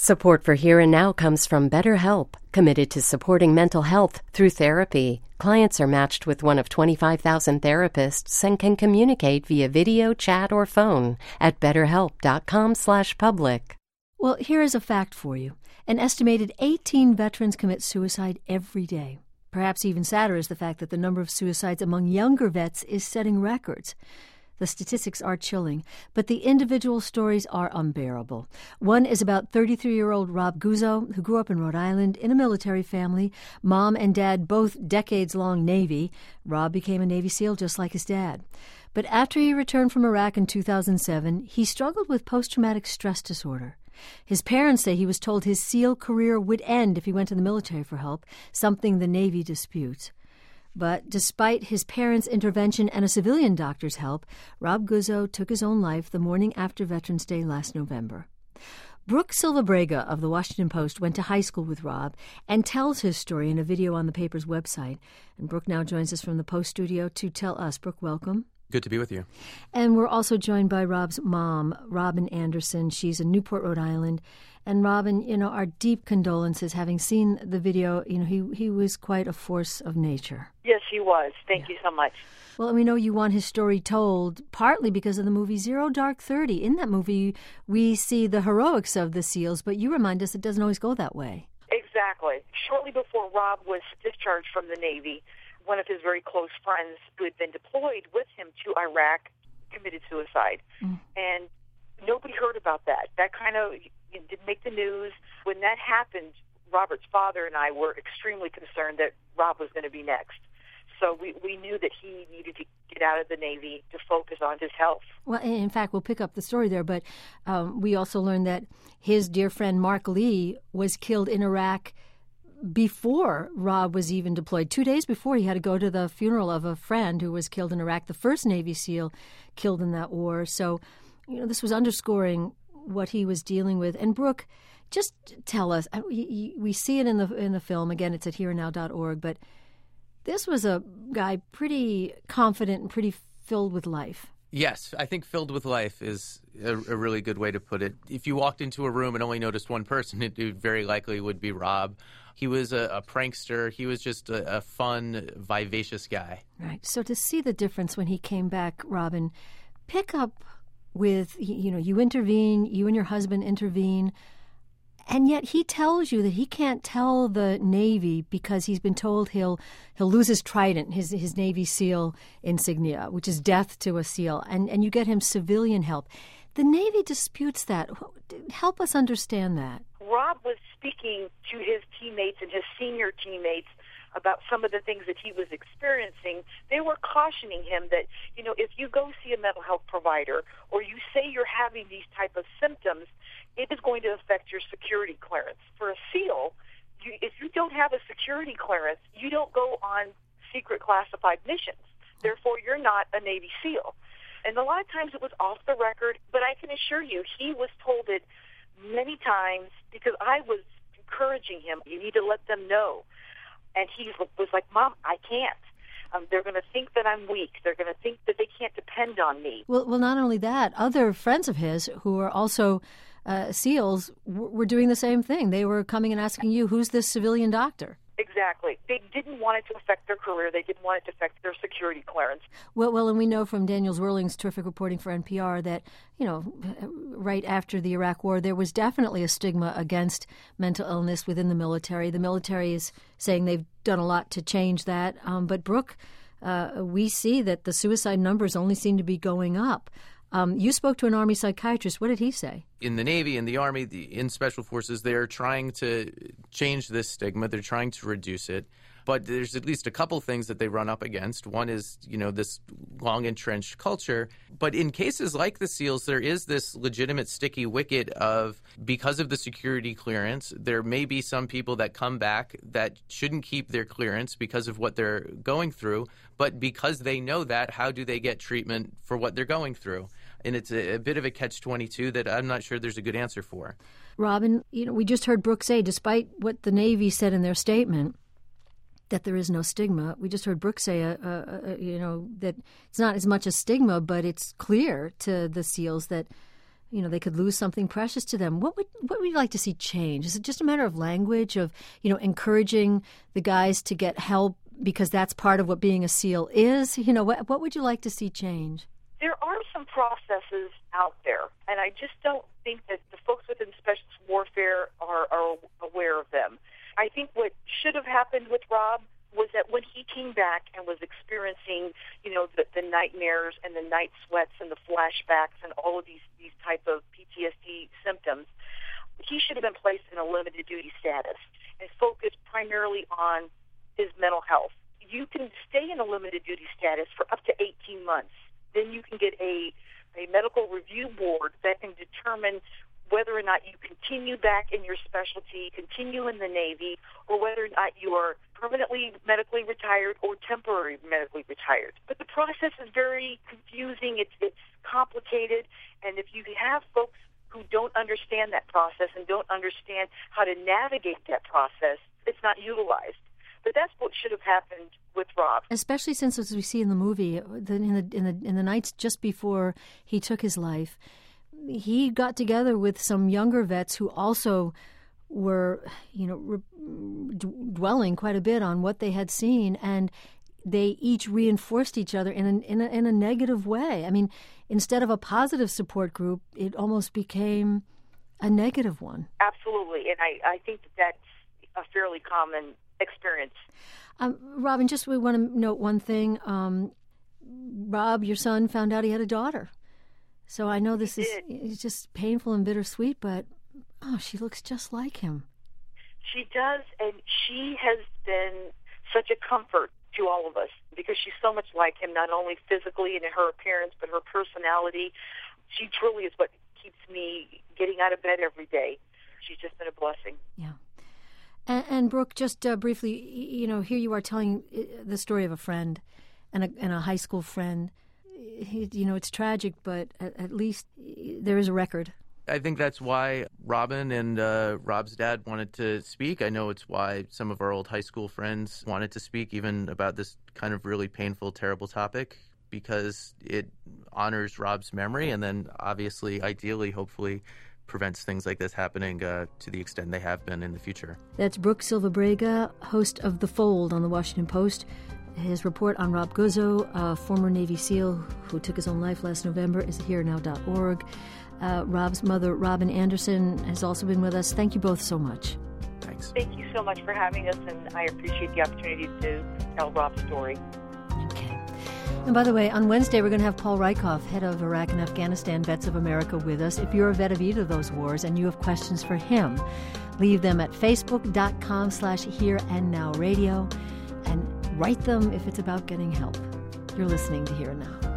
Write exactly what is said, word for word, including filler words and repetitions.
Support for Here and Now comes from BetterHelp, committed to supporting mental health through therapy. Clients are matched with one of twenty-five thousand therapists and can communicate via video, chat, or phone at betterhelp.com slash public. Well, here is a fact for you. An estimated eighteen veterans commit suicide every day. Perhaps even sadder is the fact that the number of suicides among younger vets is setting records. The statistics are chilling, but the individual stories are unbearable. One is about thirty-three-year-old Rob Guzzo, who grew up in Rhode Island in a military family. Mom and dad both decades-long Navy. Rob became a Navy SEAL just like his dad. But after he returned from Iraq in two thousand seven, he struggled with post-traumatic stress disorder. His parents say he was told his SEAL career would end if he went to the military for help, something the Navy disputes. But despite his parents' intervention and a civilian doctor's help, Rob Guzzo took his own life the morning after Veterans Day last November. Brooke Silva-Brega of the Washington Post went to high school with Rob and tells his story in a video on the paper's website. And Brooke now joins us from the Post studio to tell us. Brooke, welcome. Good to be with you. And we're also joined by Rob's mom, Robin Anderson. She's in Newport, Rhode Island. And Robin, you know, our deep condolences. Having seen the video, you know, he he was quite a force of nature. Yes, he was. Thank yeah. you so much. Well, and we know you want his story told partly because of the movie Zero Dark Thirty. In that movie, we see the heroics of the SEALs, but you remind us it doesn't always go that way. Exactly. Shortly before Rob was discharged from the Navy, one of his very close friends who had been deployed with him to Iraq committed suicide. Mm. And nobody heard about that. That kind of didn't make the news. When that happened, Robert's father and I were extremely concerned that Rob was going to be next. So we, we knew that he needed to get out of the Navy to focus on his health. Well, in fact, we'll pick up the story there, but um, we also learned that his dear friend Mark Lee was killed in Iraq before Rob was even deployed. Two days before, he had to go to the funeral of a friend who was killed in Iraq, the first Navy SEAL killed in that war. So, you know, this was underscoring what he was dealing with. And Brooke, just tell us, we see it in the in the film, again, it's at here and now dot org, but this was a guy pretty confident and pretty filled with life. Yes, I think filled with life is a, a really good way to put it. If you walked into a room and only noticed one person, it, it very likely would be Rob. He was a, a prankster. He was just a, a fun, vivacious guy. Right. So to see the difference when he came back, Robin, pick up with, you know, you intervene, you and your husband intervene, and yet he tells you that he can't tell the Navy because he's been told he'll he'll lose his trident, his his Navy SEAL insignia, which is death to a SEAL, and, and you get him civilian help. The Navy disputes that. Help us understand that. Rob was speaking to his teammates and his senior teammates about some of the things that he was experiencing. They were cautioning him that, you know, if you go see a mental health provider or you say you're having these type of symptoms, it is going to affect your security clearance. For a SEAL, you, if you don't have a security clearance, you don't go on secret classified missions. Therefore, you're not a Navy SEAL. And a lot of times it was off the record, but I can assure you he was told it many times because I was encouraging him, you need to let them know. And he was like, Mom, I can't. Um, they're going to think that I'm weak. They're going to think that they can't depend on me. Well, well, not only that, other friends of his who are also uh, SEALs w- were doing the same thing. They were coming and asking you, who's this civilian doctor? Exactly. They didn't want it to affect their career. They didn't want it to affect their security clearance. Well, well, and we know from Daniel Zwirling's terrific reporting for N P R that, you know, right after the Iraq War, there was definitely a stigma against mental illness within the military. The military is saying they've done a lot to change that. Um, but, Brooke, uh, we see that the suicide numbers only seem to be going up. Um, you spoke to an Army psychiatrist. What did he say? In the Navy, in the Army, the, in Special Forces, they're trying to change this stigma. They're trying to reduce it. But there's at least a couple things that they run up against. One is, you know, this long entrenched culture. But in cases like the SEALs, there is this legitimate sticky wicket of, because of the security clearance, there may be some people that come back that shouldn't keep their clearance because of what they're going through. But because they know that, how do they get treatment for what they're going through? And it's a, a bit of a catch twenty-two that I'm not sure there's a good answer for. Robin, you know, we just heard Brooke say, despite what the Navy said in their statement, that there is no stigma. We just heard Brooke say, uh, uh, uh, you know, that it's not as much a stigma, but it's clear to the SEALs that, you know, they could lose something precious to them. What would what would you like to see change? Is it just a matter of language, of, you know, encouraging the guys to get help because that's part of what being a SEAL is? You know, what what would you like to see change? There are some processes out there, and I just don't think that the folks within specialist warfare are, are aware of them. I think what should have happened with Rob was that when he came back and was experiencing, you know, the, the nightmares and the night sweats and the flashbacks and all of these, these type of P T S D symptoms, he should have been placed in a limited duty status and focused primarily on his mental health. You can stay in a limited duty status for up to eighteen months. Then you can get a, a medical review board that can determine whether or not you continue back in your specialty, continue in the Navy, or whether or not you are permanently medically retired or temporarily medically retired. But the process is very confusing. It's, it's complicated. And if you have folks who don't understand that process and don't understand how to navigate that process, it's not utilized. But that's what should have happened with Rob. Especially since, as we see in the movie, the, in the in the in the nights just before he took his life, he got together with some younger vets who also were, you know, re- dwelling quite a bit on what they had seen, and they each reinforced each other in a, in a, in a negative way. I mean, instead of a positive support group, it almost became a negative one. Absolutely, and I, I think that that's a fairly common experience. Um, Robin, just we want to note one thing. Um, Rob, your son, found out he had a daughter. So I know this is it's just painful and bittersweet, but, oh, she looks just like him. She does, and she has been such a comfort to all of us because she's so much like him, not only physically and in her appearance, but her personality. She truly is what keeps me getting out of bed every day. She's just been a blessing. Yeah. And, and Brooke, just uh, briefly, you know, here you are telling the story of a friend and a, and a high school friend. You know, it's tragic, but at, at least there is a record. I think that's why Robin and uh, Rob's dad wanted to speak. I know it's why some of our old high school friends wanted to speak even about this kind of really painful, terrible topic, because it honors Rob's memory and then obviously, ideally, hopefully, prevents things like this happening uh, to the extent they have been in the future. That's Brooke Silva-Brega, host of The Fold on The Washington Post. His report on Rob Guzzo, a former Navy SEAL who took his own life last November, is here now dot org. Uh, Rob's mother, Robin Anderson, has also been with us. Thank you both so much. Thanks. Thank you so much for having us, and I appreciate the opportunity to tell Rob's story. Okay. And by the way, on Wednesday, we're going to have Paul Rieckhoff, head of Iraq and Afghanistan Vets of America, with us. If you're a vet of either of those wars and you have questions for him, leave them at facebook.com slash here and now radio and write them if it's about getting help. You're listening to Here and Now.